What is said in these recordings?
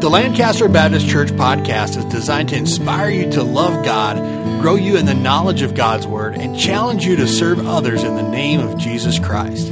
The Lancaster Baptist Church podcast is designed to inspire you to love God, grow you in the knowledge of God's Word, and challenge you to serve others in the name of Jesus Christ.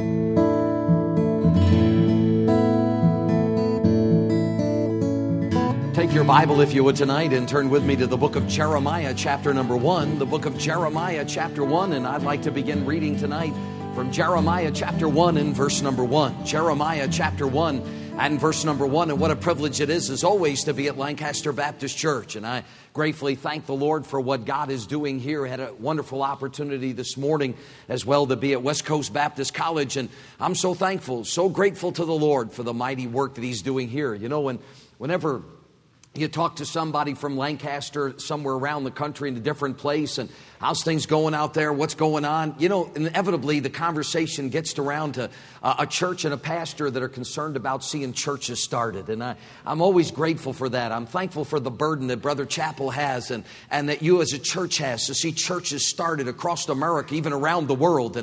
Take your Bible, if you would, tonight and turn with me to the book of Jeremiah, chapter number 1. The book of Jeremiah, chapter 1, and I'd like to begin reading tonight from Jeremiah, chapter 1 and verse number 1. Jeremiah, chapter 1 and verse number 1. And what a privilege it is, as always, to be at Lancaster Baptist Church. And I gratefully thank the Lord for what God is doing here. I had a wonderful opportunity this morning as well to be at West Coast Baptist College. And I'm so thankful, so grateful to the Lord for the mighty work that He's doing here. You know, whenever you talk to somebody from Lancaster, somewhere around the country in a different place, and how's things going out there, what's going on? You know, inevitably the conversation gets around to a church and a pastor that are concerned about seeing churches started. And I'm always grateful for that. I'm thankful for the burden that Brother Chappell has and that you as a church has to see churches started across America, even around the world.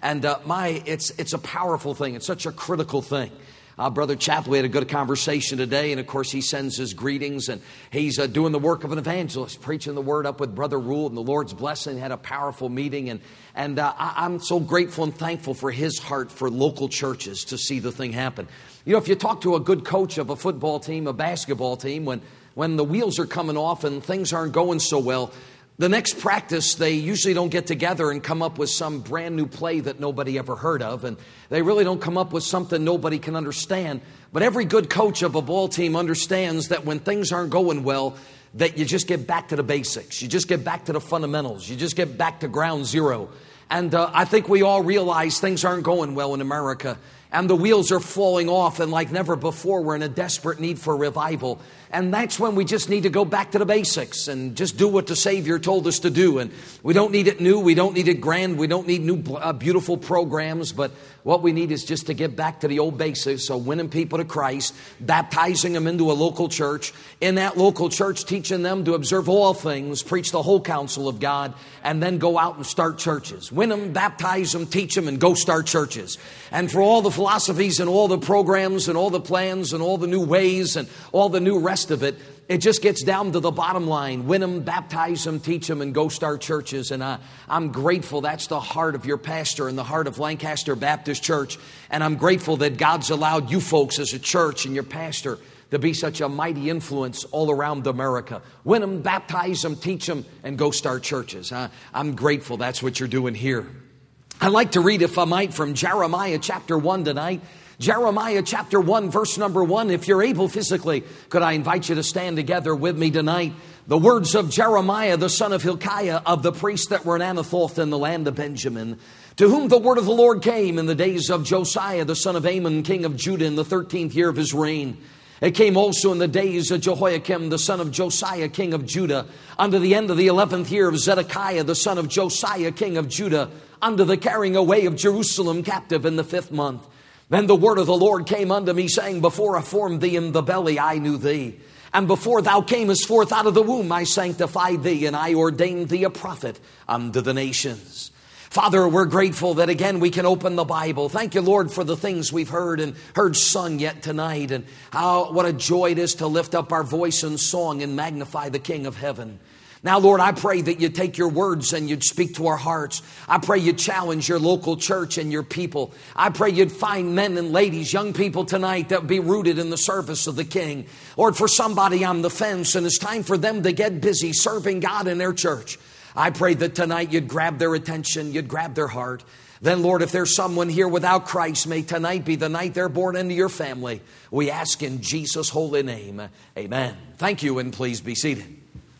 It's a powerful thing. It's such a critical thing. Brother Chappell, we had a good conversation today, and of course he sends his greetings, and he's doing the work of an evangelist, preaching the word up with Brother Rule, and the Lord's blessing. Had a powerful meeting, and I'm so grateful and thankful for his heart for local churches to see the thing happen. You know, if you talk to a good coach of a football team, a basketball team, when the wheels are coming off and things aren't going so well, the next practice, they usually don't get together and come up with some brand new play that nobody ever heard of. And they really don't come up with something nobody can understand. But every good coach of a ball team understands that when things aren't going well, that you just get back to the basics. You just get back to the fundamentals. You just get back to ground zero. And I think we all realize things aren't going well in America. And the wheels are falling off, and like never before, we're in a desperate need for revival. And that's when we just need to go back to the basics and just do what the Savior told us to do. And we don't need it new. We don't need it grand. We don't need new beautiful programs. But what we need is just to get back to the old basics. So winning people to Christ, baptizing them into a local church. In that local church, teaching them to observe all things, preach the whole counsel of God, and then go out and start churches. Win them, baptize them, teach them, and go start churches. And for all the philosophies and all the programs and all the plans and all the new ways and all the new rest of it, it just gets down to the bottom line. Win them, baptize them, teach them, and go start churches. And I'm grateful that's the heart of your pastor and the heart of Lancaster Baptist Church. And I'm grateful that God's allowed you folks as a church and your pastor to be such a mighty influence all around America. Win them, baptize them, teach them, and go start churches. I'm grateful that's what you're doing here. I'd like to read, if I might, from Jeremiah chapter 1 tonight. Jeremiah chapter 1, verse number 1. If you're able physically, could I invite you to stand together with me tonight? The words of Jeremiah, the son of Hilkiah, of the priests that were in Anathoth in the land of Benjamin, to whom the word of the Lord came in the days of Josiah, the son of Amon, king of Judah, in the 13th year of his reign. It came also in the days of Jehoiakim, the son of Josiah, king of Judah, unto the end of the 11th year of Zedekiah, the son of Josiah, king of Judah, unto the carrying away of Jerusalem captive in the 5th month. Then the word of the Lord came unto me, saying, Before I formed thee in the belly, I knew thee. And before thou camest forth out of the womb, I sanctified thee, and I ordained thee a prophet unto the nations. Father, we're grateful that again we can open the Bible. Thank you, Lord, for the things we've heard and heard sung yet tonight. And what a joy it is to lift up our voice in song and magnify the King of heaven. Now, Lord, I pray that you take your words and you'd speak to our hearts. I pray you'd challenge your local church and your people. I pray you'd find men and ladies, young people tonight that would be rooted in the service of the King. Lord, for somebody on the fence and it's time for them to get busy serving God in their church, I pray that tonight you'd grab their attention, you'd grab their heart. Then, Lord, if there's someone here without Christ, may tonight be the night they're born into your family. We ask in Jesus' holy name, amen. Thank you, and please be seated.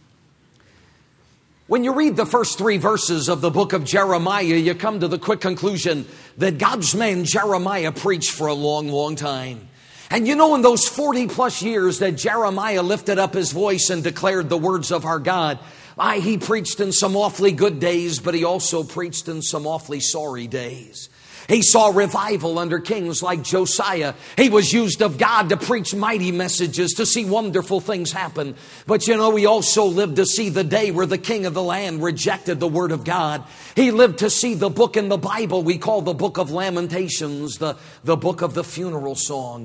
When you read the first 3 verses of the book of Jeremiah, you come to the quick conclusion that God's man Jeremiah preached for a long, long time. And you know, in those 40 plus years that Jeremiah lifted up his voice and declared the words of our God, he preached in some awfully good days, but he also preached in some awfully sorry days. He saw revival under kings like Josiah. He was used of God to preach mighty messages, to see wonderful things happen. But you know, he also lived to see the day where the king of the land rejected the word of God. He lived to see the book in the Bible we call the book of Lamentations, the book of the funeral song.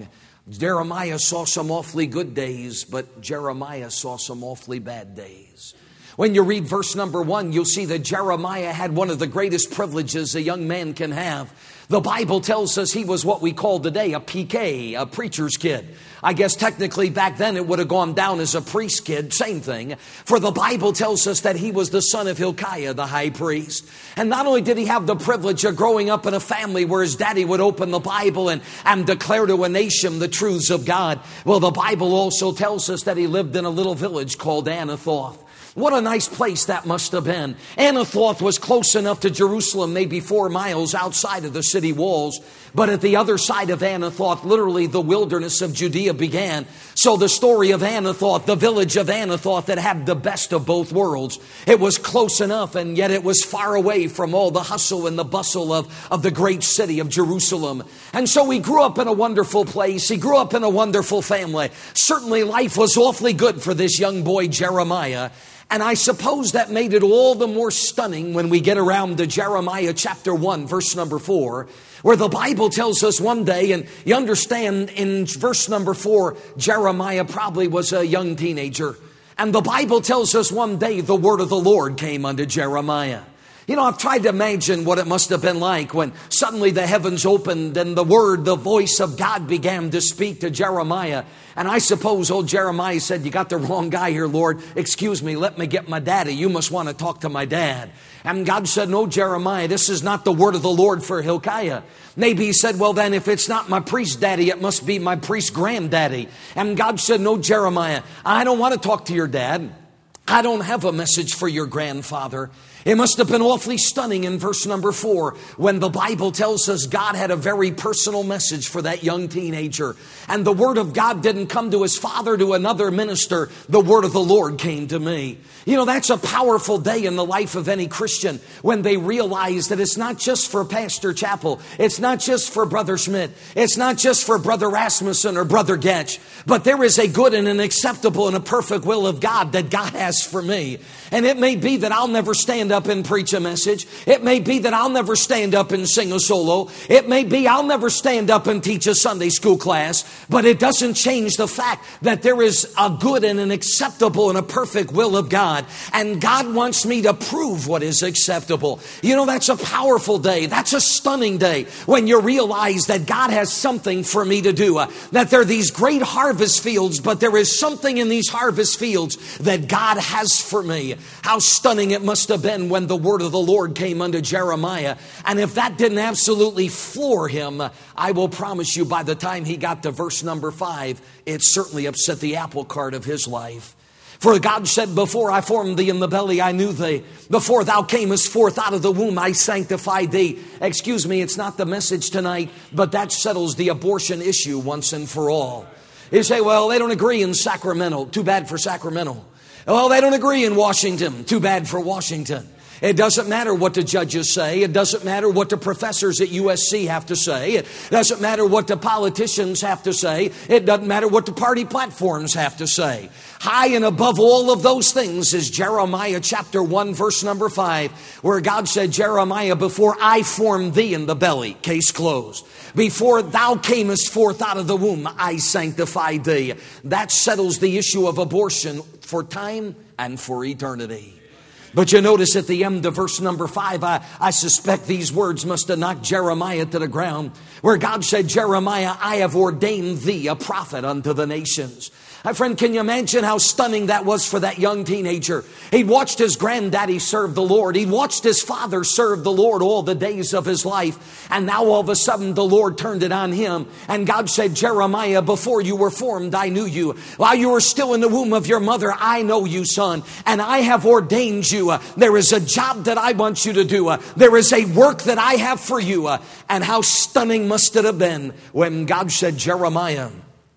Jeremiah saw some awfully good days, but Jeremiah saw some awfully bad days. When you read verse number 1, you'll see that Jeremiah had one of the greatest privileges a young man can have. The Bible tells us he was what we call today a PK, a preacher's kid. I guess technically back then it would have gone down as a priest kid, same thing. For the Bible tells us that he was the son of Hilkiah, the high priest. And not only did he have the privilege of growing up in a family where his daddy would open the Bible and declare to a nation the truths of God. Well, the Bible also tells us that he lived in a little village called Anathoth. What a nice place that must have been. Anathoth was close enough to Jerusalem, maybe 4 miles outside of the city walls. But at the other side of Anathoth, literally the wilderness of Judea began. So the story of Anathoth, the village of Anathoth that had the best of both worlds. It was close enough, and yet it was far away from all the hustle and the bustle of the great city of Jerusalem. And so he grew up in a wonderful place. He grew up in a wonderful family. Certainly life was awfully good for this young boy, Jeremiah. And I suppose that made it all the more stunning when we get around to Jeremiah chapter 1, verse number 4, where the Bible tells us one day, and you understand in verse number 4, Jeremiah probably was a young teenager. And the Bible tells us one day the word of the Lord came unto Jeremiah. You know, I've tried to imagine what it must have been like when suddenly the heavens opened and the voice of God began to speak to Jeremiah. And I suppose old Jeremiah said, "You got the wrong guy here, Lord. Excuse me, let me get my daddy. You must want to talk to my dad." And God said, "No, Jeremiah, this is not the word of the Lord for Hilkiah." Maybe he said, "Well, then if it's not my priest daddy, it must be my priest granddaddy." And God said, "No, Jeremiah, I don't want to talk to your dad. I don't have a message for your grandfather." It must have been awfully stunning in verse number 4 when the Bible tells us God had a very personal message for that young teenager. And the word of God didn't come to his father, to another minister. The word of the Lord came to me. You know, that's a powerful day in the life of any Christian when they realize that it's not just for Pastor Chappell. It's not just for Brother Schmidt. It's not just for Brother Rasmussen or Brother Getch. But there is a good and an acceptable and a perfect will of God that God has for me. And it may be that I'll never stand up and preach a message. It may be that I'll never stand up and sing a solo. It may be I'll never stand up and teach a Sunday school class. But it doesn't change the fact that there is a good and an acceptable and a perfect will of God. And God wants me to prove what is acceptable. You know, that's a powerful day. That's a stunning day when you realize that God has something for me to do. That there are these great harvest fields, but there is something in these harvest fields that God has for me. How stunning it must have been when the word of the Lord came unto Jeremiah. And if that didn't absolutely floor him, I will promise you by the time he got to verse number 5, it certainly upset the apple cart of his life. For God said, "Before I formed thee in the belly, I knew thee. Before thou camest forth out of the womb, I sanctified thee." Excuse me, it's not the message tonight, but that settles the abortion issue once and for all. You say, "Well, they don't agree in Sacramento." Too bad for Sacramento. "Well, they don't agree in Washington." Too bad for Washington. It doesn't matter what the judges say. It doesn't matter what the professors at USC have to say. It doesn't matter what the politicians have to say. It doesn't matter what the party platforms have to say. High and above all of those things is Jeremiah chapter 1, verse number 5, where God said, "Jeremiah, before I formed thee in the belly," case closed. "Before thou camest forth out of the womb, I sanctified thee." That settles the issue of abortion for time and for eternity. But you notice at the end of verse number 5, I suspect these words must have knocked Jeremiah to the ground, where God said, "Jeremiah, I have ordained thee a prophet unto the nations." My friend, can you imagine how stunning that was for that young teenager? He'd watched his granddaddy serve the Lord. He'd watched his father serve the Lord all the days of his life. And now all of a sudden the Lord turned it on him. And God said, "Jeremiah, before you were formed, I knew you. While you were still in the womb of your mother, I know you, son. And I have ordained you. There is a job that I want you to do. There is a work that I have for you." And how stunning must it have been when God said, "Jeremiah,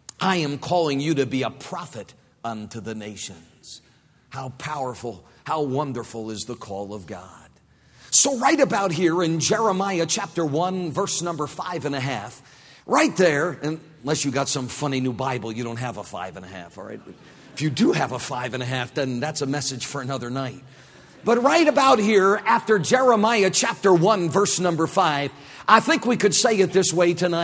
I am calling you to be a prophet unto the nations." How powerful, how wonderful is the call of God. So right about here in Jeremiah chapter 1, verse number 5.5, right there, and unless you got some funny new Bible, you don't have a 5.5, all right? If you do have a 5.5, then that's a message for another night. But right about here, after Jeremiah chapter 1, verse number 5, I think we could say it this way tonight,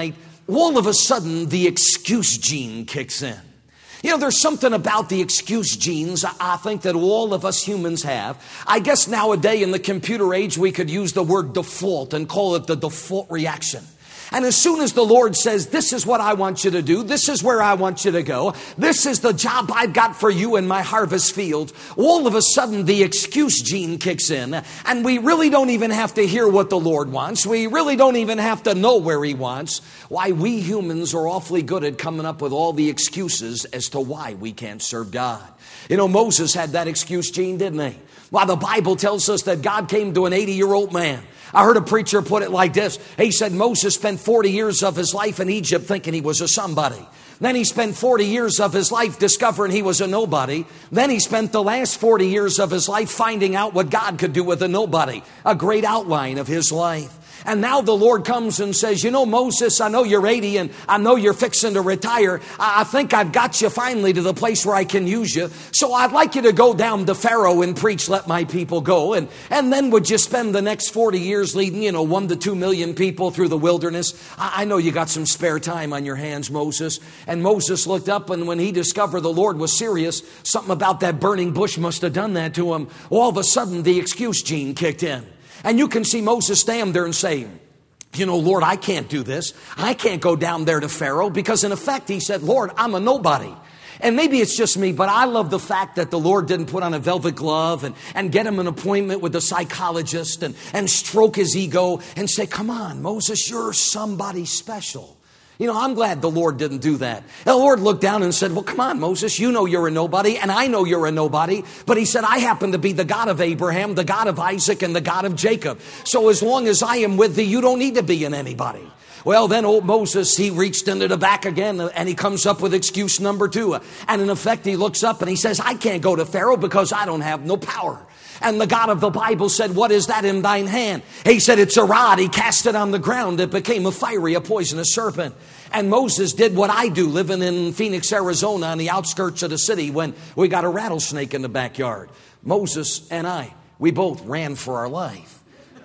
all of a sudden the excuse gene kicks in. You know, there's something about the excuse genes I think that all of us humans have. I guess nowadays in the computer age, we could use the word default and call it the default reaction. And as soon as the Lord says, this is what I want you to do, this is where I want you to go, this is the job I've got for you in my harvest field, all of a sudden the excuse gene kicks in, and we really don't even have to hear what the Lord wants. We really don't even have to know where He wants. Why, we humans are awfully good at coming up with all the excuses as to why we can't serve God. You know, Moses had that excuse gene, didn't he? Why, the Bible tells us that God came to an 80-year-old man. I heard a preacher put it like this. He said Moses spent 40 years of his life in Egypt thinking he was a somebody. Then he spent 40 years of his life discovering he was a nobody. Then he spent the last 40 years of his life finding out what God could do with a nobody. A great outline of his life. And now the Lord comes and says, you know, Moses, I know you're 80 and I know you're fixing to retire. I think I've got you finally to the place where I can use you. So I'd like you to go down to Pharaoh and preach, let my people go. And then would you spend the next 40 years leading, 1 to 2 million people through the wilderness? I know you got some spare time on your hands, Moses. And Moses looked up, and when he discovered the Lord was serious, something about that burning bush must have done that to him. All of a sudden, the excuse gene kicked in. And you can see Moses stand there and say, you know, Lord, I can't do this. I can't go down there to Pharaoh, because in effect, he said, Lord, I'm a nobody. And maybe it's just me, but I love the fact that the Lord didn't put on a velvet glove and get him an appointment with a psychologist and stroke his ego and say, come on, Moses, you're somebody special. You know, I'm glad the Lord didn't do that. The Lord looked down and said, well, come on, Moses, you know you're a nobody, and I know you're a nobody. But He said, I happen to be the God of Abraham, the God of Isaac, and the God of Jacob. So as long as I am with thee, you don't need to be in anybody. Well, then old Moses, he reached into the back again, and he comes up with excuse number 2. And in effect, he looks up and he says, I can't go to Pharaoh because I don't have no power. And the God of the Bible said, what is that in thine hand? He said, it's a rod. He cast it on the ground. It became a poisonous serpent. And Moses did what I do living in Phoenix, Arizona on the outskirts of the city when we got a rattlesnake in the backyard. Moses and I, we both ran for our life.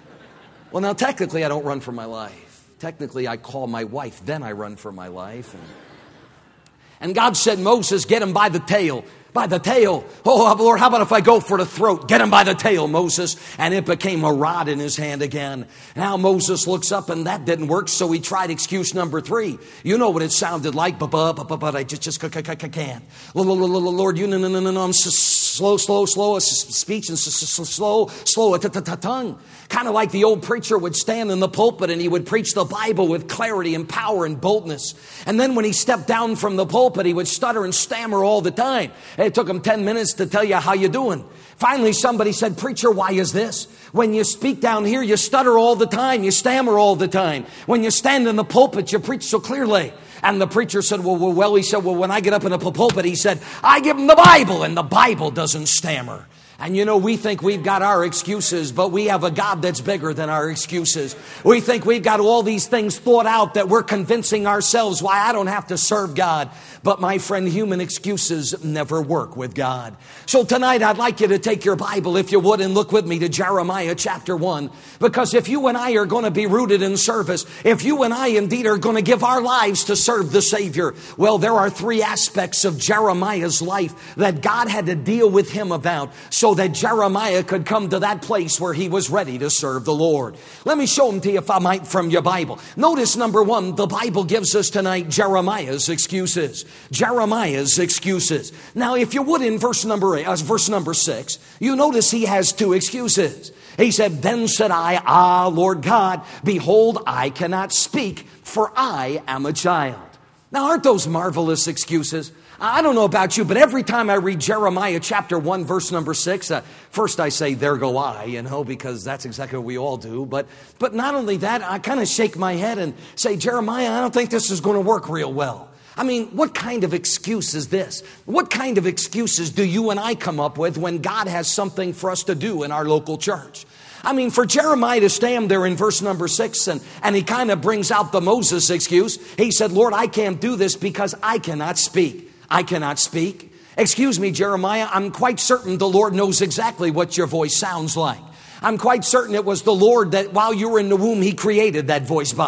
Well, now technically I don't run for my life. Technically I call my wife, then I run for my life. And God said, Moses, get him by the tail. By the tail. Oh, Lord, how about if I go for the throat? Get him by the tail, Moses. And it became a rod in his hand again. Now Moses looks up and that didn't work, so he tried excuse number 3. You know what it sounded like. But I just can't. Lord, you no. I'm slow, speech and slow tongue. Kind of like the old preacher would stand in the pulpit and he would preach the Bible with clarity and power and boldness. And then when he stepped down from the pulpit, he would stutter and stammer all the time. It took him 10 minutes to tell you how you doing. Finally, somebody said, preacher, why is this? When you speak down here, you stutter all the time. You stammer all the time. When you stand in the pulpit, you preach so clearly. And the preacher said, well, he said, when I get up in the pulpit, he said, I give him the Bible, and the Bible doesn't stammer. And you know, we think we've got our excuses, but we have a God that's bigger than our excuses. We think we've got all these things thought out that we're convincing ourselves why I don't have to serve God. But my friend, human excuses never work with God. So tonight I'd like you to take your Bible, if you would, and look with me to Jeremiah chapter 1. Because if you and I are going to be rooted in service, if you and I indeed are going to give our lives to serve the Savior, well, there are 3 aspects of Jeremiah's life that God had to deal with him about, so that Jeremiah could come to that place where he was ready to serve the Lord. Let me show them to you, if I might, from your Bible. Notice number 1, the Bible gives us tonight Jeremiah's excuses. Jeremiah's excuses. Now, if you would, in verse number 6, you notice he has 2 excuses. He said, then said I, Lord God, behold, I cannot speak, for I am a child. Now, aren't those marvelous excuses? I don't know about you, but every time I read Jeremiah chapter 1, verse number 6, first I say, there go I, because that's exactly what we all do. But not only that, I kind of shake my head and say, Jeremiah, I don't think this is going to work real well. I mean, what kind of excuse is this? What kind of excuses do you and I come up with when God has something for us to do in our local church? I mean, for Jeremiah to stand there in verse number 6 and he kind of brings out the Moses excuse. He said, Lord, I can't do this because I cannot speak. I cannot speak. Excuse me, Jeremiah, I'm quite certain the Lord knows exactly what your voice sounds like. I'm quite certain it was the Lord that while you were in the womb, He created that voice box.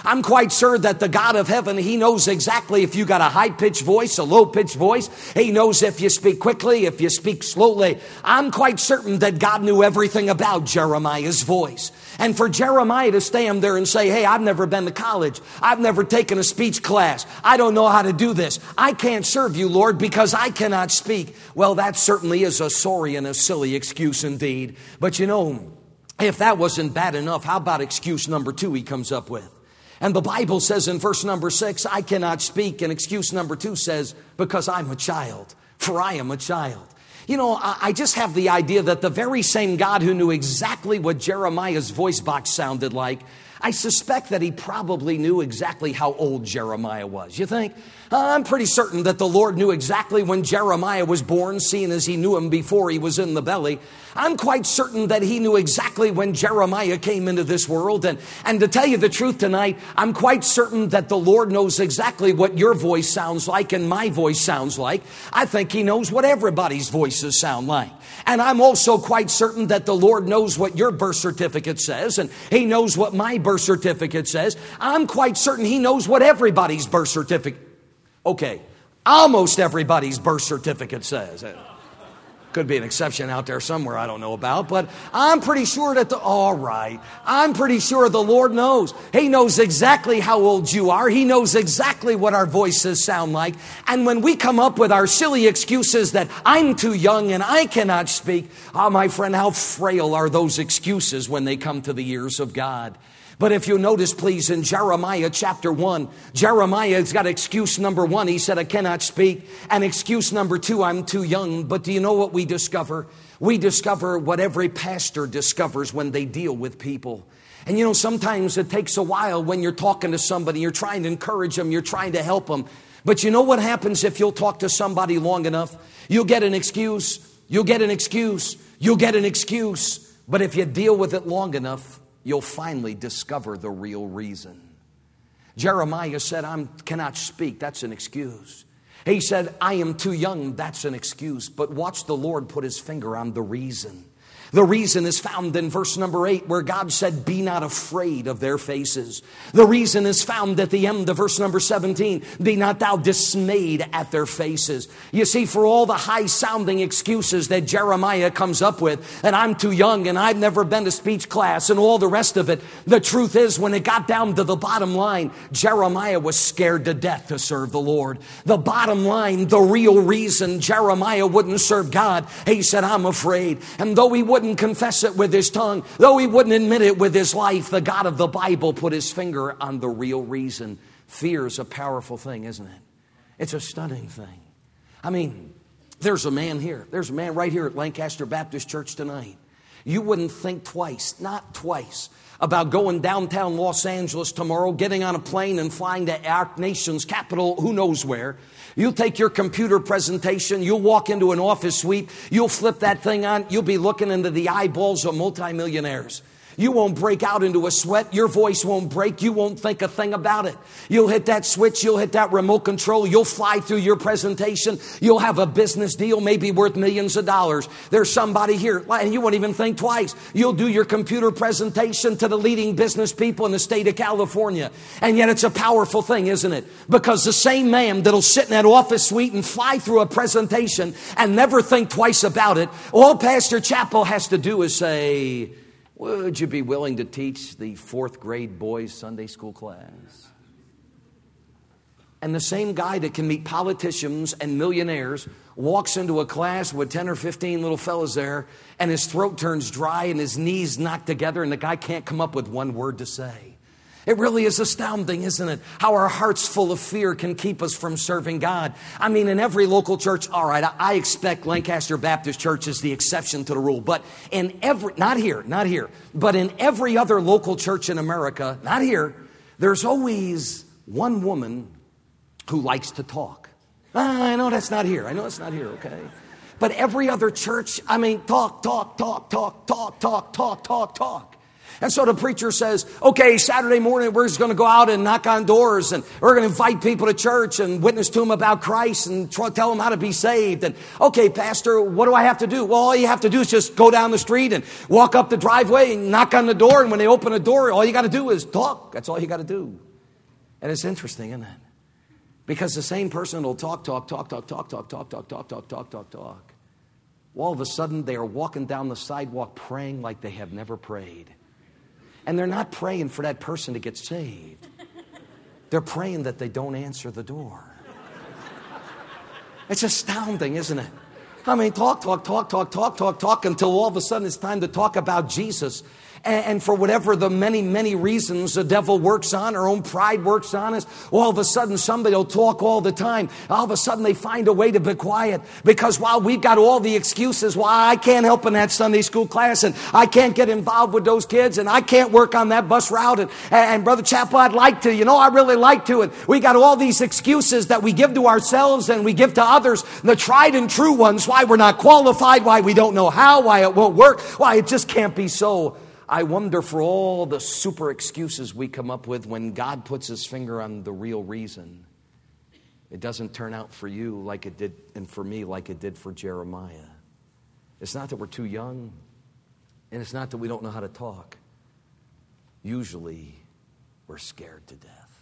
I'm quite sure that the God of heaven, He knows exactly if you got a high-pitched voice, a low-pitched voice. He knows if you speak quickly, if you speak slowly. I'm quite certain that God knew everything about Jeremiah's voice. And for Jeremiah to stand there and say, hey, I've never been to college. I've never taken a speech class. I don't know how to do this. I can't serve you, Lord, because I cannot speak. Well, that certainly is a sorry and a silly excuse indeed. But you know, if that wasn't bad enough, how about excuse number 2 he comes up with? And the Bible says in verse number 6, I cannot speak. And excuse number 2 says, because I'm a child, for I am a child. You know, I just have the idea that the very same God who knew exactly what Jeremiah's voice box sounded like, I suspect that He probably knew exactly how old Jeremiah was. You think? I'm pretty certain that the Lord knew exactly when Jeremiah was born, seeing as He knew him before he was in the belly. I'm quite certain that He knew exactly when Jeremiah came into this world. And to tell you the truth tonight, I'm quite certain that the Lord knows exactly what your voice sounds like and my voice sounds like. I think He knows what everybody's voices sound like. And I'm also quite certain that the Lord knows what your birth certificate says, and He knows what my birth certificate says. I'm quite certain He knows what everybody's birth certificate, okay, almost everybody's birth certificate says. Could be an exception out there somewhere I don't know about, but I'm pretty sure that I'm pretty sure the Lord knows. He knows exactly how old you are. He knows exactly what our voices sound like. And when we come up with our silly excuses that I'm too young and I cannot speak, my friend, how frail are those excuses when they come to the ears of God? But if you notice, please, in Jeremiah chapter 1, Jeremiah's got excuse number 1. He said, I cannot speak. And excuse number 2, I'm too young. But do you know what we discover? We discover what every pastor discovers when they deal with people. And you know, sometimes it takes a while when you're talking to somebody, you're trying to encourage them, you're trying to help them. But you know what happens if you'll talk to somebody long enough? You'll get an excuse, you'll get an excuse, you'll get an excuse. But if you deal with it long enough, you'll finally discover the real reason. Jeremiah said, I cannot speak. That's an excuse. He said, I am too young. That's an excuse. But watch the Lord put His finger on the reason. The reason is found in verse number 8, where God said, be not afraid of their faces. The reason is found at the end of verse number 17, be not thou dismayed at their faces. You see, for all the high-sounding excuses that Jeremiah comes up with, and I'm too young, and I've never been to speech class, and all the rest of it, the truth is, when it got down to the bottom line, Jeremiah was scared to death to serve the Lord. The bottom line, the real reason Jeremiah wouldn't serve God, he said, I'm afraid. And though he wouldn't confess it with his tongue, though he wouldn't admit it with his life, the God of the Bible put His finger on the real reason. Fear is a powerful thing, isn't it? It's a stunning thing. I mean, there's a man here. There's a man right here at Lancaster Baptist Church tonight. You wouldn't think twice, not twice, about going downtown Los Angeles tomorrow, getting on a plane and flying to our nation's capital, who knows where. You'll take your computer presentation, you'll walk into an office suite, you'll flip that thing on, you'll be looking into the eyeballs of multimillionaires. You won't break out into a sweat. Your voice won't break. You won't think a thing about it. You'll hit that switch. You'll hit that remote control. You'll fly through your presentation. You'll have a business deal maybe worth millions of dollars. There's somebody here, and you won't even think twice. You'll do your computer presentation to the leading business people in the state of California. And yet it's a powerful thing, isn't it? Because the same man that'll sit in that office suite and fly through a presentation and never think twice about it, all Pastor Chappell has to do is say, would you be willing to teach the 4th grade boys Sunday school class? And the same guy that can meet politicians and millionaires walks into a class with 10 or 15 little fellas there, and his throat turns dry and his knees knocked together, and the guy can't come up with one word to say. It really is astounding, isn't it? How our hearts full of fear can keep us from serving God. I mean, in every local church, all right, I expect Lancaster Baptist Church is the exception to the rule. But in every, not here, but in every other local church in America, not here, there's always one woman who likes to talk. I know that's not here. Okay? But every other church, I mean, talk. And so the preacher says, okay, Saturday morning, we're just going to go out and knock on doors, and we're going to invite people to church and witness to them about Christ and tell them how to be saved. And okay, Pastor, what do I have to do? Well, all you have to do is just go down the street and walk up the driveway and knock on the door. And when they open the door, all you got to do is talk. That's all you got to do. And it's interesting, isn't it? Because the same person will talk. Well, all of a sudden, they are walking down the sidewalk praying like they have never prayed. And they're not praying for that person to get saved. They're praying that they don't answer the door. It's astounding, isn't it? I mean, talk until all of a sudden it's time to talk about Jesus. And for whatever the many, many reasons the devil works on, our own pride works on us, all of a sudden somebody will talk all the time. All of a sudden they find a way to be quiet. Because while we've got all the excuses why I can't help in that Sunday school class, and I can't get involved with those kids, and I can't work on that bus route, and Brother Chappell, I'd like to, I really like to. And we got all these excuses that we give to ourselves and we give to others, the tried and true ones, why we're not qualified, why we don't know how, why it won't work, why it just can't be so. I wonder for all the super excuses we come up with when God puts his finger on the real reason, it doesn't turn out for you like it did, and for me like it did for Jeremiah. It's not that we're too young, and it's not that we don't know how to talk. Usually, we're scared to death.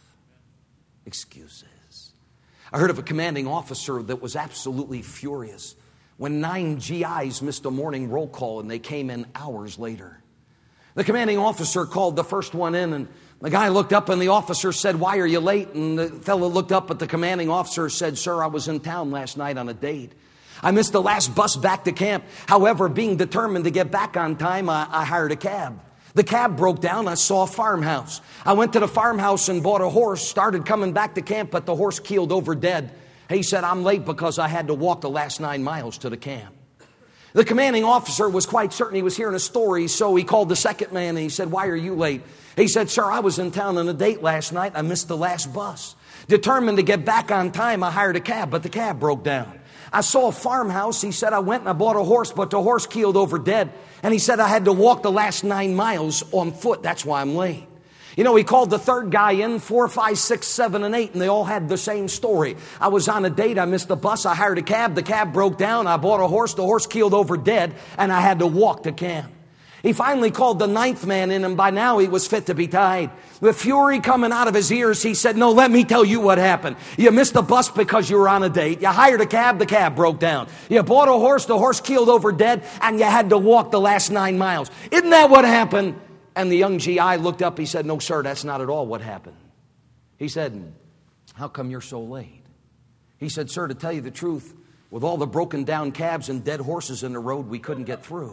Excuses. I heard of a commanding officer that was absolutely furious when 9 GIs missed a morning roll call and they came in hours later. The commanding officer called the first one in, and the guy looked up and the officer said, "Why are you late?" And the fellow looked up at the commanding officer and said, "Sir, I was in town last night on a date. I missed the last bus back to camp. However, being determined to get back on time, I hired a cab. The cab broke down. I saw a farmhouse. I went to the farmhouse and bought a horse, started coming back to camp, but the horse keeled over dead. He said, I'm late because I had to walk the last 9 miles to the camp." The commanding officer was quite certain he was hearing a story, so he called the second man and he said, "Why are you late?" He said, "Sir, I was in town on a date last night. I missed the last bus. Determined to get back on time, I hired a cab, but the cab broke down. I saw a farmhouse." He said, "I went and I bought a horse, but the horse keeled over dead. And he said, I had to walk the last 9 miles on foot. That's why I'm late." He called the third guy in, 4, 5, 6, 7, and 8, and they all had the same story. "I was on a date. I missed the bus. I hired a cab. The cab broke down. I bought a horse. The horse keeled over dead, and I had to walk to camp." He finally called the 9th man in, and by now he was fit to be tied. With fury coming out of his ears, he said, "No, let me tell you what happened. You missed the bus because you were on a date. You hired a cab, the cab broke down. You bought a horse, the horse keeled over dead, and you had to walk the last 9 miles. Isn't that what happened?" And the young GI looked up. He said, "No, sir, that's not at all what happened." He said, "How come you're so late?" He said, "Sir, to tell you the truth, with all the broken down cabs and dead horses in the road, we couldn't get through."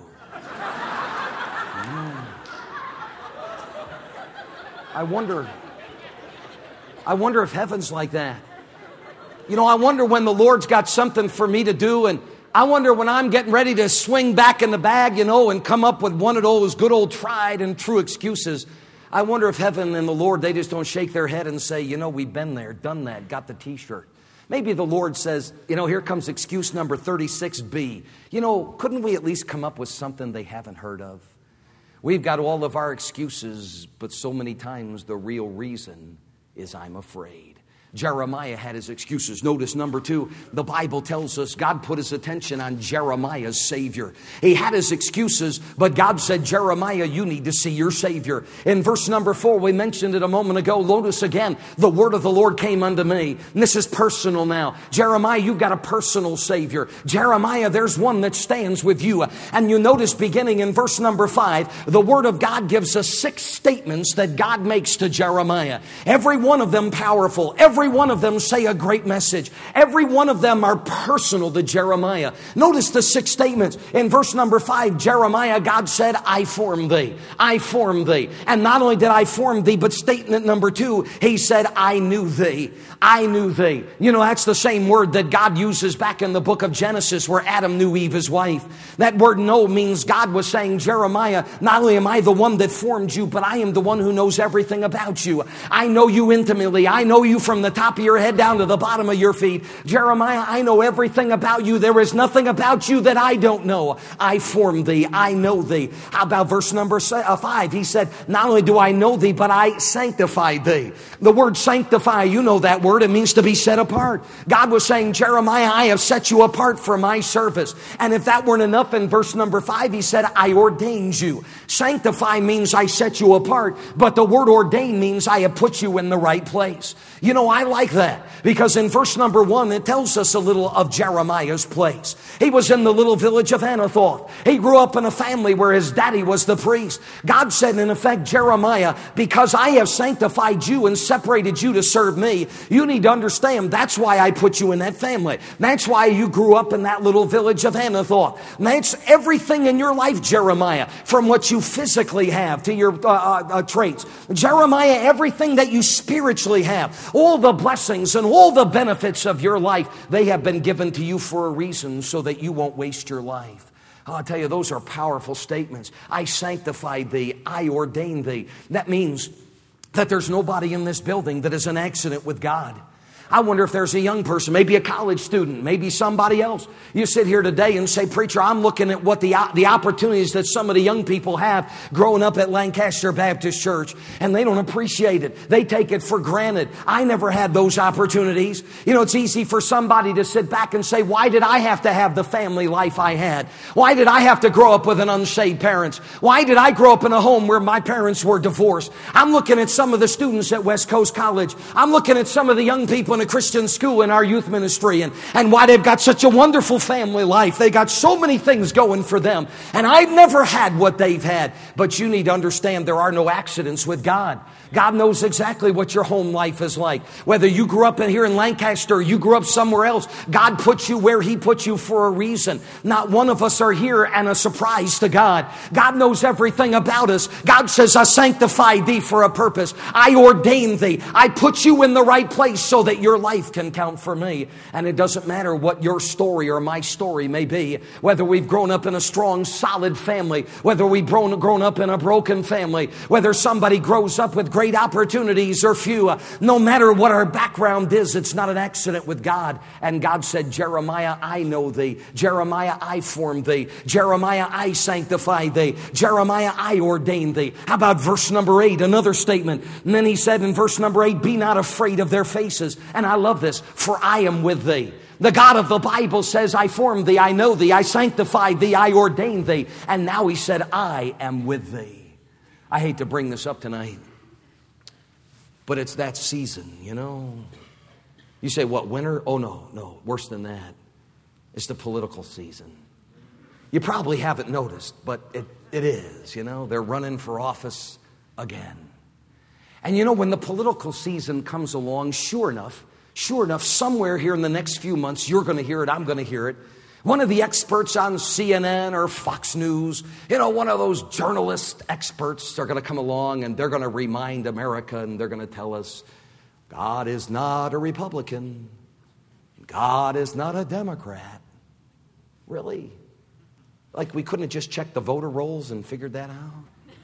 I wonder if heaven's like that. I wonder when the Lord's got something for me to do, and I wonder when I'm getting ready to swing back in the bag, and come up with one of those good old tried and true excuses. I wonder if heaven and the Lord, they just don't shake their head and say, "We've been there, done that, got the t-shirt." Maybe the Lord says, "Here comes excuse number 36B. Couldn't we at least come up with something they haven't heard of?" We've got all of our excuses, but so many times the real reason is I'm afraid. Jeremiah had his excuses. Notice number 2, the Bible tells us God put his attention on Jeremiah's Savior. He had his excuses, but God said, "Jeremiah, you need to see your Savior." In verse number 4, we mentioned it a moment ago. Notice again, the word of the Lord came unto me. And this is personal now. Jeremiah, you've got a personal Savior. Jeremiah, there's one that stands with you. And you notice beginning in verse number 5, the word of God gives us 6 statements that God makes to Jeremiah. Every one of them powerful. Every one of them say a great message. Every one of them are personal to Jeremiah. Notice the 6 statements. In verse number 5, Jeremiah, God said, "I formed thee. I formed thee." And not only did I form thee, but statement number 2, he said, "I knew thee. I knew thee." That's the same word that God uses back in the book of Genesis where Adam knew Eve, his wife. That word "know" means God was saying, "Jeremiah, not only am I the one that formed you, but I am the one who knows everything about you. I know you intimately. I know you from the the top of your head down to the bottom of your feet. Jeremiah, I know everything about you. There is nothing about you that I don't know. I formed thee. I know thee. How about verse number 5? He said, not only do I know thee, but I sanctify thee. The word sanctify, you know that word. It means to be set apart. God was saying, Jeremiah, I have set you apart for my service. And if that weren't enough, in verse number 5, he said, I ordained you. Sanctify means I set you apart, but the word ordain means I have put you in the right place. You know, I like that because in verse number 1, it tells us a little of Jeremiah's place. He was in the little village of Anathoth. He grew up in a family where his daddy was the priest. God said, in effect, Jeremiah, because I have sanctified you and separated you to serve me, you need to understand that's why I put you in that family. That's why you grew up in that little village of Anathoth. That's everything in your life, Jeremiah, from what you physically have to your traits. Jeremiah, everything that you spiritually have, all the blessings and all the benefits of your life, they have been given to you for a reason so that you won't waste your life. I'll tell you, those are powerful statements. I sanctified thee. I ordained thee. That means that there's nobody in this building that is an accident with God. I wonder if there's a young person, maybe a college student, maybe somebody else. You sit here today and say, preacher, I'm looking at what the opportunities that some of the young people have growing up at Lancaster Baptist Church, and they don't appreciate it. They take it for granted. I never had those opportunities. You know, it's easy for somebody to sit back and say, why did I have to have the family life I had? Why did I have to grow up with an unsaved parents? Why did I grow up in a home where my parents were divorced? I'm looking at some of the students at West Coast College. I'm looking at some of the young people in a Christian school in our youth ministry and why they've got such a wonderful family life. They got so many things going for them. And I've never had what they've had. But you need to understand there are no accidents with God. God knows exactly what your home life is like. Whether you grew up here in Lancaster or you grew up somewhere else, God put you where He put you for a reason. Not one of us are here and a surprise to God. God knows everything about us. God says, I sanctified thee for a purpose. I ordained thee. I put you in the right place so that your life can count for me. And it doesn't matter what your story or my story may be. Whether we've grown up in a strong, solid family, whether we've grown up in a broken family, whether somebody grows up with great opportunities or few, no matter what our background is, it's not an accident with God. And God said, Jeremiah, I know thee. Jeremiah, I formed thee. Jeremiah, I sanctify thee. Jeremiah, I ordained thee. How about verse number 8, another statement? And then he said in verse number 8, be not afraid of their faces. And I love this, for I am with thee. The God of the Bible says, I formed thee, I know thee, I sanctified thee, I ordained thee. And now he said, I am with thee. I hate to bring this up tonight, but it's that season, you know. You say, what, winter? Oh, no, worse than that. It's the political season. You probably haven't noticed, but it is, you know. They're running for office again. And you know, when the political season comes along, sure enough, somewhere here in the next few months, you're going to hear it, I'm going to hear it. One of the experts on CNN or Fox News, you know, one of those journalist experts are going to come along and they're going to remind America and they're going to tell us, God is not a Republican. God is not a Democrat. Really? Like we couldn't have just checked the voter rolls and figured that out?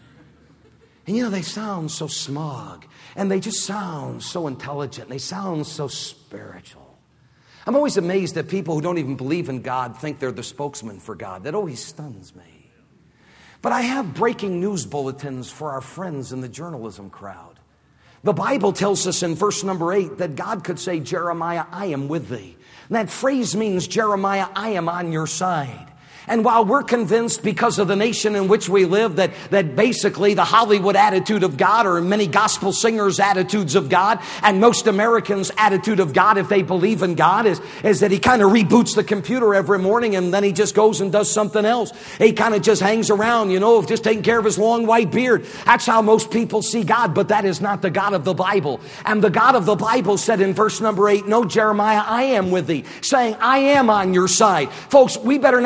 And you know, they sound so smug and they just sound so intelligent. They sound so spiritual. I'm always amazed that people who don't even believe in God think they're the spokesman for God. That always stuns me. But I have breaking news bulletins for our friends in the journalism crowd. The Bible tells us in verse number 8 that God could say, Jeremiah, I am with thee. And that phrase means, Jeremiah, I am on your side. And while we're convinced because of the nation in which we live that basically the Hollywood attitude of God or many gospel singers' attitudes of God and most Americans' attitude of God, if they believe in God, is that he kind of reboots the computer every morning and then he just goes and does something else. He kind of just hangs around, you know, just taking care of his long white beard. That's how most people see God, but that is not the God of the Bible. And the God of the Bible said in verse number 8, no, Jeremiah, I am with thee, saying, I am on your side. Folks, we better not listen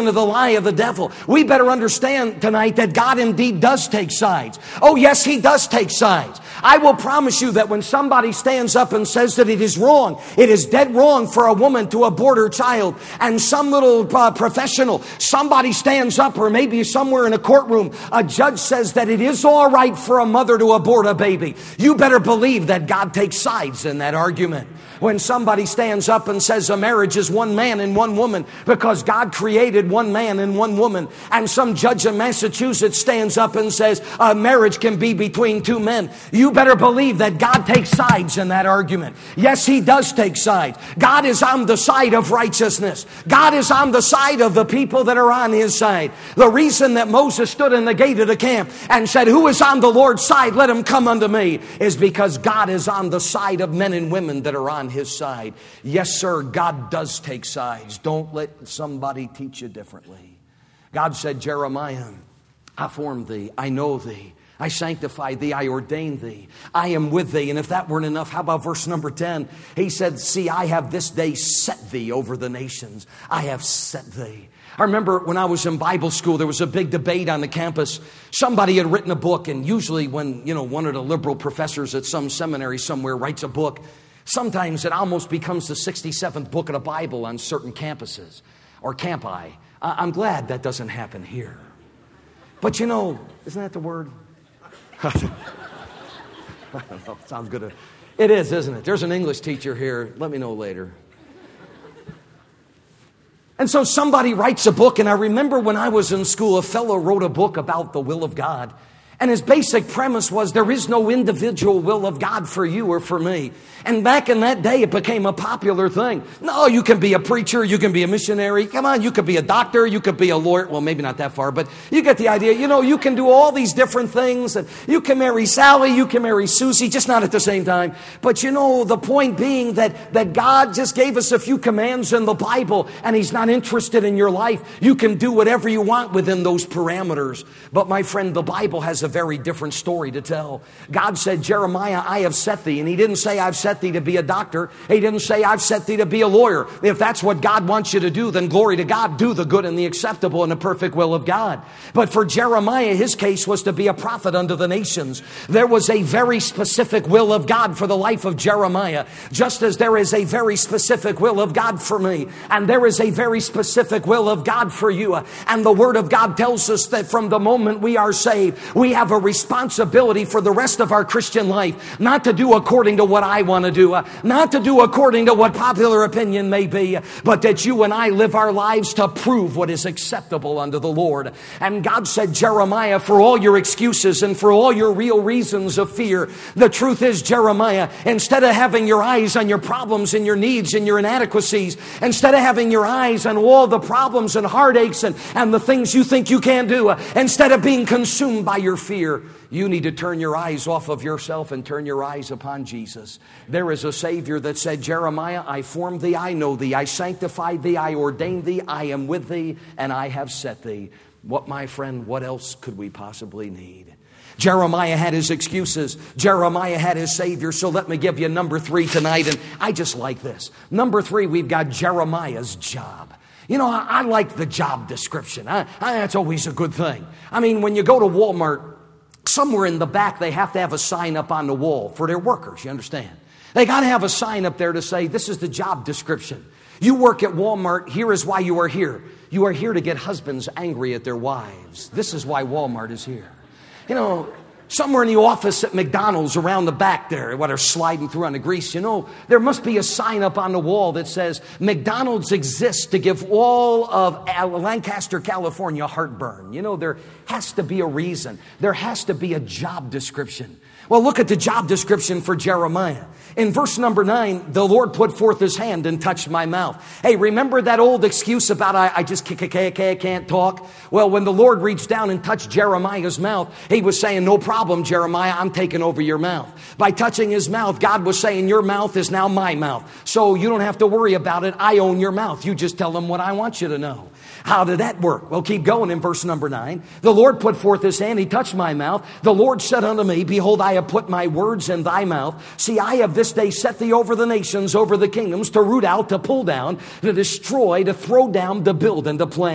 listen to the lie of the devil. We better understand tonight that God indeed does take sides. Oh, yes, He does take sides. I will promise you that when somebody stands up and says that it is wrong, it is dead wrong for a woman to abort her child, and some little professional, somebody stands up, or maybe somewhere in a courtroom, a judge says that it is all right for a mother to abort a baby, you better believe that God takes sides in that argument. When somebody stands up and says a marriage is one man and one woman because God created one man and one woman, and some judge in Massachusetts stands up and says a marriage can be between two men, you better believe that God takes sides in that argument. Yes, He does take sides. God is on the side of righteousness. God is on the side of the people that are on His side. The reason that Moses stood in the gate of the camp and said, who is on the Lord's side, let him come unto me, is because God is on the side of men and women that are on His side. Yes, sir, God does take sides. Don't let somebody teach you differently. God said, Jeremiah, I formed thee, I know thee, I sanctified thee, I ordained thee, I am with thee. And if that weren't enough, how about verse number 10? He said, see, I have this day set thee over the nations. I have set thee. I remember when I was in Bible school, there was a big debate on the campus. Somebody had written a book, and usually when, one of the liberal professors at some seminary somewhere writes a book, sometimes it almost becomes the 67th book of the Bible on certain campuses or campi. I'm glad that doesn't happen here. But isn't that the word? I don't know. It sounds good. It is, isn't it? There's an English teacher here. Let me know later. And so somebody writes a book, and I remember when I was in school, a fellow wrote a book about the will of God. And his basic premise was there is no individual will of God for you or for me. And back in that day, it became a popular thing. No, you can be a preacher, you can be a missionary. Come on, you could be a doctor, you could be a lawyer. Well, maybe not that far, but you get the idea. You can do all these different things. And you can marry Sally, you can marry Susie, just not at the same time. But the point being that God just gave us a few commands in the Bible, and He's not interested in your life. You can do whatever you want within those parameters. But my friend, the Bible has a very different story to tell. God said, Jeremiah, I have set thee. And He didn't say, I've set thee to be a doctor. He didn't say, I've set thee to be a lawyer. If that's what God wants you to do, then glory to God. Do the good and the acceptable and the perfect will of God. But for Jeremiah, his case was to be a prophet unto the nations. There was a very specific will of God for the life of Jeremiah, just as there is a very specific will of God for me. And there is a very specific will of God for you. And the Word of God tells us that from the moment we are saved, we have a responsibility for the rest of our Christian life, not to do according to what I want to do, not to do according to what popular opinion may be, but that you and I live our lives to prove what is acceptable unto the Lord. And God said, Jeremiah, for all your excuses and for all your real reasons of fear, the truth is, Jeremiah, instead of having your eyes on your problems and your needs and your inadequacies, instead of having your eyes on all the problems and heartaches and the things you think you can't do, instead of being consumed by your fear, you need to turn your eyes off of yourself and turn your eyes upon Jesus. There is a Savior that said, Jeremiah, I formed thee, I know thee, I sanctified thee, I ordained thee, I am with thee, and I have set thee. What, my friend, what else could we possibly need? Jeremiah had his excuses. Jeremiah had his Savior. So let me give you number 3 tonight. And I just like this. Number 3, we've got Jeremiah's job. I like the job description. That's always a good thing. I mean, when you go to Walmart, somewhere in the back, they have to have a sign up on the wall for their workers, you understand? They got to have a sign up there to say, this is the job description. You work at Walmart, here is why you are here. You are here to get husbands angry at their wives. This is why Walmart is here. Somewhere in the office at McDonald's around the back there, what are sliding through on the grease, there must be a sign up on the wall that says, McDonald's exists to give all of Lancaster, California heartburn. There has to be a reason. There has to be a job description. Well, look at the job description for Jeremiah. In verse number 9, the Lord put forth His hand and touched my mouth. Hey, remember that old excuse about I just can't talk? Well, when the Lord reached down and touched Jeremiah's mouth, He was saying, no problem, Jeremiah, I'm taking over your mouth. By touching his mouth, God was saying, your mouth is now my mouth. So you don't have to worry about it. I own your mouth. You just tell them what I want you to know. How did that work? Well, keep going in verse number 9. The Lord put forth His hand. He touched my mouth. The Lord said unto me, behold, I have put my words in thy mouth. See, I have this day set thee over the nations, over the kingdoms, to root out, to pull down, to destroy, to throw down, to build, and to plant.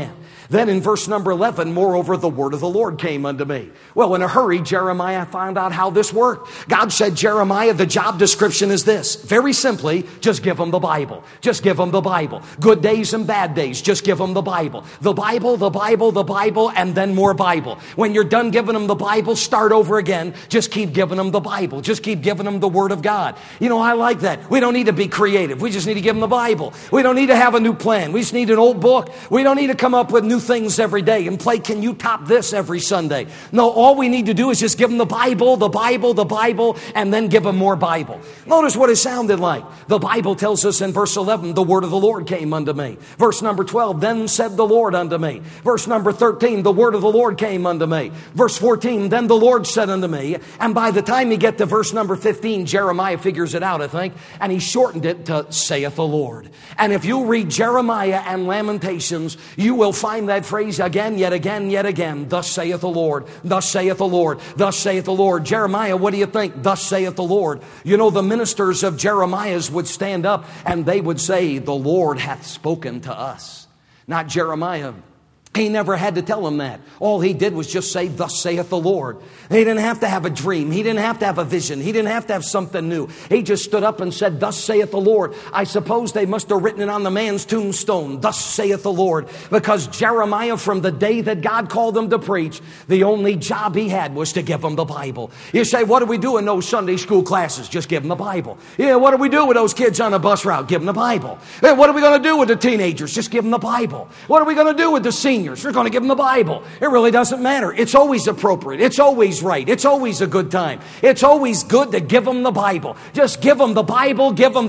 Then in verse number 11, moreover, the word of the Lord came unto me. Well, in a hurry, Jeremiah found out how this worked. God said, Jeremiah, the job description is this. Very simply, just give them the Bible. Just give them the Bible. Good days and bad days, just give them the Bible. The Bible, the Bible, the Bible, and then more Bible. When you're done giving them the Bible, start over again. Just keep giving them the Bible. Just keep giving them the Word of God. You know, I like that. We don't need to be creative. We just need to give them the Bible. We don't need to have a new plan. We just need an old book. We don't need to come up with new things every day and play Can You Top This every Sunday. No, all we need to do is just give them the Bible, the Bible, the Bible, and then give them more Bible. Notice what it sounded like. The Bible tells us in verse 11, the word of the Lord came unto me. Verse number 12, then said the Lord unto me. Verse number 13, the word of the Lord came unto me. Verse 14, then the Lord said unto me. And by the time you get to verse number 15, Jeremiah figures it out, I think, and he shortened it to saith the Lord. And if you read Jeremiah and Lamentations, you will find that phrase again, yet again, yet again. Thus saith the Lord. Thus saith the Lord. Thus saith the Lord. Jeremiah, what do you think? Thus saith the Lord. You know, the ministers of Jeremiah's would stand up and they would say, the Lord hath spoken to us. Not Jeremiah. He never had to tell them that. All he did was just say, thus saith the Lord. He didn't have to have a dream. He didn't have to have a vision. He didn't have to have something new. He just stood up and said, thus saith the Lord. I suppose they must have written it on the man's tombstone. Thus saith the Lord. Because Jeremiah, from the day that God called him to preach, the only job he had was to give them the Bible. You say, what do we do in those Sunday school classes? Just give them the Bible. Yeah, what do we do with those kids on a bus route? Give them the Bible. Yeah, what are we going to do with the teenagers? Just give them the Bible. What are we going to do with the seniors? You're going to give them the Bible. It really doesn't matter. It's always appropriate. It's always right. It's always a good time. It's always good to give them the Bible. Just give them the Bible,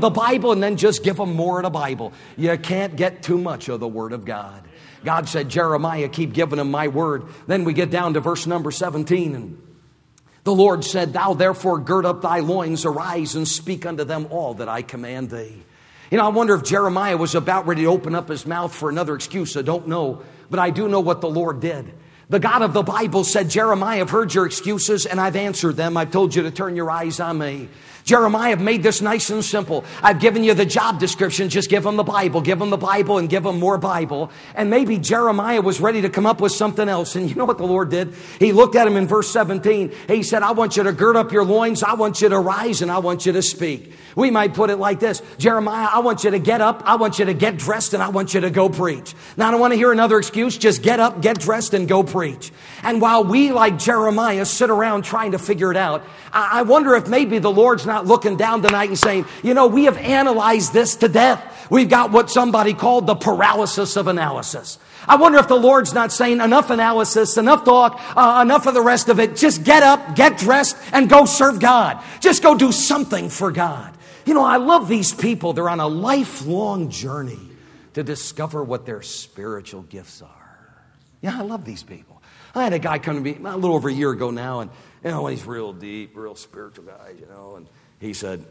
and then just give them more of the Bible. You can't get too much of the Word of God. God said, Jeremiah, keep giving them my word. Then we get down to verse number 17, and the Lord said, thou therefore gird up thy loins, arise and speak unto them all that I command thee. You know, I wonder if Jeremiah was about ready to open up his mouth for another excuse. I don't know. But I do know what the Lord did. The God of the Bible said, Jeremiah, I've heard your excuses and I've answered them. I've told you to turn your eyes on me. Jeremiah, I've made this nice and simple. I've given you the job description. Just give them the Bible. Give them the Bible and give them more Bible. And maybe Jeremiah was ready to come up with something else. And you know what the Lord did? He looked at him in verse 17. He said, I want you to gird up your loins. I want you to rise and I want you to speak. We might put it like this. Jeremiah, I want you to get up. I want you to get dressed and I want you to go preach. Now, I don't want to hear another excuse. Just get up, get dressed and go preach. And while we, like Jeremiah, sit around trying to figure it out, I wonder if maybe the Lord's not looking down tonight and saying, you know, we have analyzed this to death. We've got what somebody called the paralysis of analysis. I wonder if the Lord's not saying enough analysis, enough talk, enough of the rest of it. Just get up, get dressed, and go serve God. Just go do something for God. You know, I love these people. They're on a lifelong journey to discover what their spiritual gifts are. Yeah, I love these people. I had a guy come to me a little over a year ago now, and you know, he's real deep, real spiritual guy, you know, and he said,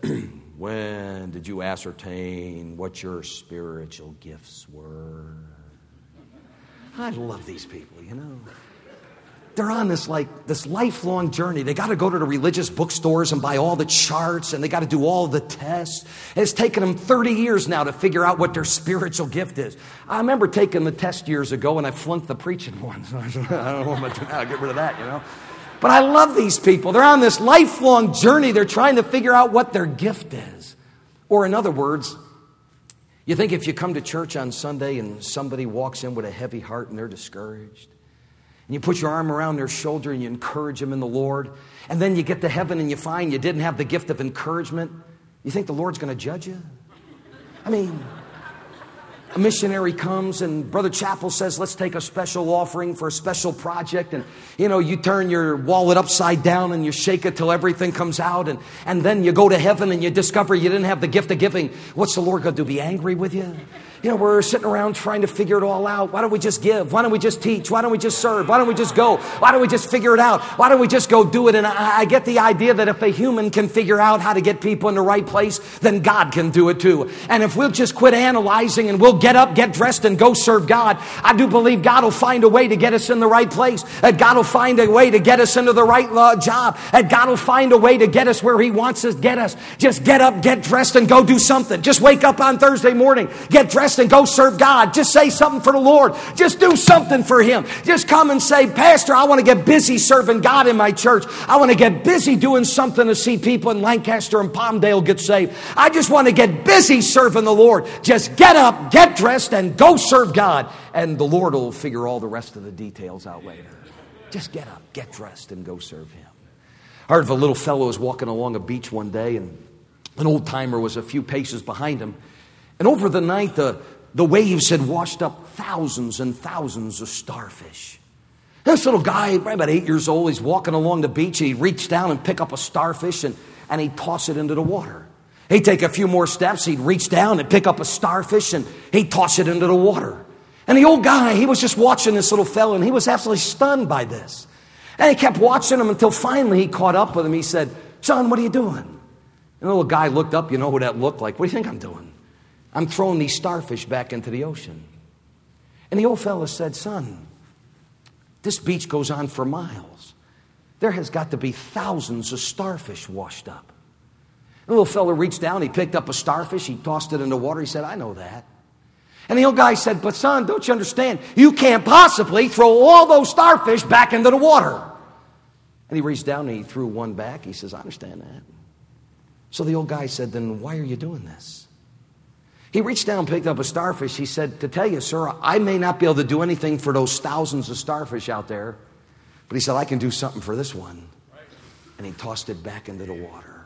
when did you ascertain what your spiritual gifts were? I love these people, you know. They're on this lifelong journey. They got to go to the religious bookstores and buy all the charts, and they got to do all the tests. And it's taken them 30 years now to figure out what their spiritual gift is. I remember taking the test years ago, and I flunked the preaching one. So I don't know what to do now. Get rid of that, you know. But I love these people. They're on this lifelong journey. They're trying to figure out what their gift is. Or in other words, you think if you come to church on Sunday and somebody walks in with a heavy heart and they're discouraged, and you put your arm around their shoulder and you encourage them in the Lord, and then you get to heaven and you find you didn't have the gift of encouragement, you think the Lord's going to judge you? I mean, a missionary comes and Brother Chappell says, let's take a special offering for a special project. And, you know, you turn your wallet upside down and you shake it till everything comes out. And then you go to heaven and you discover you didn't have the gift of giving. What's the Lord going to do? Be angry with you? You know, we're sitting around trying to figure it all out. Why don't we just give? Why don't we just teach? Why don't we just serve? Why don't we just go? Why don't we just figure it out? Why don't we just go do it? And I get the idea that if a human can figure out how to get people in the right place, then God can do it too. And if we'll just quit analyzing and we'll get up, get dressed, and go serve God, I do believe God will find a way to get us in the right place. That God will find a way to get us into the right job. That God will find a way to get us where He wants us to get us. Just get up, get dressed, and go do something. Just wake up on Thursday morning, get dressed, dressed and go serve God. Just say something for the Lord. Just do something for Him. Just come and say, Pastor, I want to get busy serving God in my church. I want to get busy doing something to see people in Lancaster and Palmdale get saved. I just want to get busy serving the Lord. Just get up, get dressed, and go serve God. And the Lord will figure all the rest of the details out later. Just get up, get dressed, and go serve Him. I heard of a little fellow who was walking along a beach one day, and an old timer was a few paces behind him. And over the night, the waves had washed up thousands and thousands of starfish. This little guy, probably about 8 years old, he's walking along the beach. He reached down and pick up a starfish, and he'd toss it into the water. He'd take a few more steps. He'd reach down and pick up a starfish, and he'd toss it into the water. And the old guy, he was just watching this little fellow, and he was absolutely stunned by this. And he kept watching him until finally he caught up with him. He said, "Son, what are you doing?" And the little guy looked up. You know what that looked like? "What do you think I'm doing?" "I'm throwing these starfish back into the ocean." And the old fellow said, "Son, this beach goes on for miles. There has got to be thousands of starfish washed up." The little fellow reached down. He picked up a starfish. He tossed it in the water. He said, "I know that." And the old guy said, "But son, don't you understand? You can't possibly throw all those starfish back into the water." And he reached down and he threw one back. He says, "I understand that." So the old guy said, "Then why are you doing this?" He reached down and picked up a starfish. He said, "To tell you, sir, I may not be able to do anything for those thousands of starfish out there, but," he said, "I can do something for this one." And he tossed it back into the water.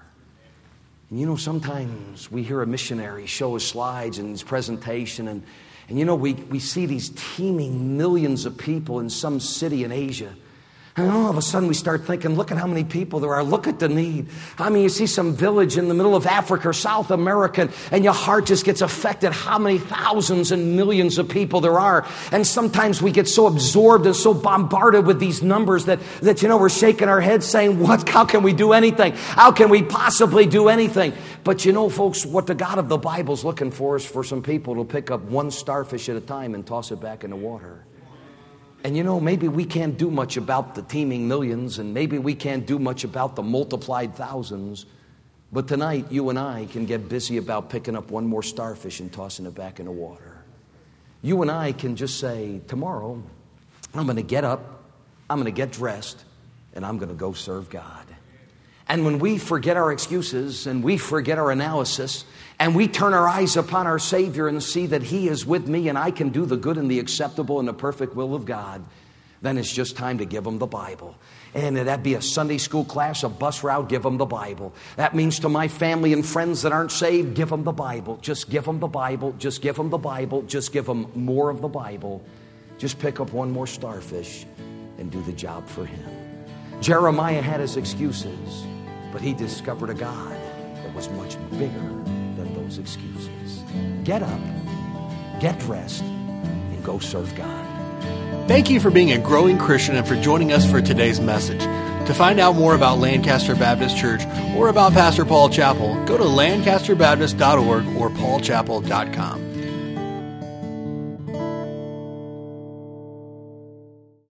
And you know, sometimes we hear a missionary show his slides and his presentation, and you know, we see these teeming millions of people in some city in Asia. And all of a sudden we start thinking, look at how many people there are. Look at the need. I mean, you see some village in the middle of Africa or South America, and your heart just gets affected how many thousands and millions of people there are. And sometimes we get so absorbed and so bombarded with these numbers that you know, we're shaking our heads saying, how can we do anything? How can we possibly do anything? But you know, folks, what the God of the Bible's looking for is for some people to pick up one starfish at a time and toss it back in the water. And you know, maybe we can't do much about the teeming millions, and maybe we can't do much about the multiplied thousands. But tonight, you and I can get busy about picking up one more starfish and tossing it back in the water. You and I can just say, tomorrow, I'm going to get up, I'm going to get dressed, and I'm going to go serve God. And when we forget our excuses and we forget our analysis and we turn our eyes upon our Savior and see that He is with me and I can do the good and the acceptable and the perfect will of God, then it's just time to give them the Bible. And that'd be a Sunday school class, a bus route, give them the Bible. That means to my family and friends that aren't saved, give them the Bible. Just give them the Bible. Just give them the Bible. Just give them more of the Bible. Just pick up one more starfish and do the job for Him. Jeremiah had his excuses, but he discovered a God that was much bigger than those excuses. Get up, get dressed, and go serve God. Thank you for being a growing Christian and for joining us for today's message. To find out more about Lancaster Baptist Church or about Pastor Paul Chappell, go to lancasterbaptist.org or paulchappell.com.